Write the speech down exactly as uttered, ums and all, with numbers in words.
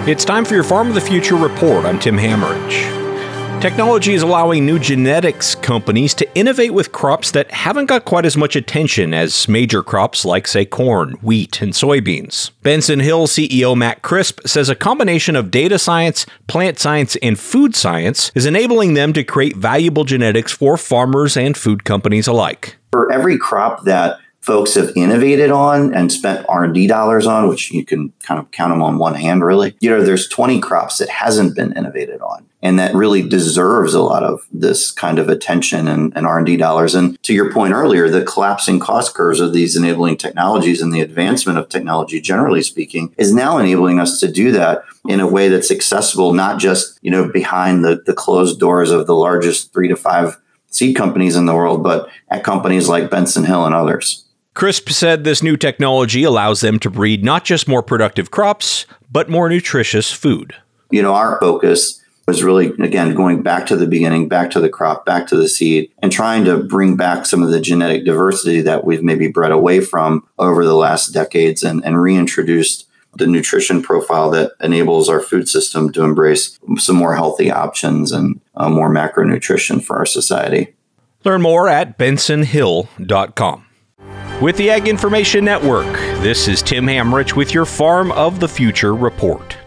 It's time for your Farm of the Future report. I'm Tim Hammerich. Technology is allowing new genetics companies to innovate with crops that haven't got quite as much attention as major crops like, say, corn, wheat, and soybeans. Benson Hill C E O Matt Crisp says a combination of data science, plant science, and food science is enabling them to create valuable genetics for farmers and food companies alike. For every crop that folks have innovated on and spent R and D dollars on, which you can kind of count them on one hand, really, you know, there's twenty crops that hasn't been innovated on. And that really deserves a lot of this kind of attention and, and R and D dollars. And to your point earlier, the collapsing cost curves of these enabling technologies and the advancement of technology, generally speaking, is now enabling us to do that in a way that's accessible, not just, you know, behind the, the closed doors of the largest three to five seed companies in the world, but at companies like Benson Hill and others. Crisp said this new technology allows them to breed not just more productive crops, but more nutritious food. You know, our focus was really, again, going back to the beginning, back to the crop, back to the seed, and trying to bring back some of the genetic diversity that we've maybe bred away from over the last decades and, and reintroduced the nutrition profile that enables our food system to embrace some more healthy options and uh, more macronutrition for our society. Learn more at benson hill dot com. With the Ag Information Network, this is Tim Hammerich with your Farm of the Future report.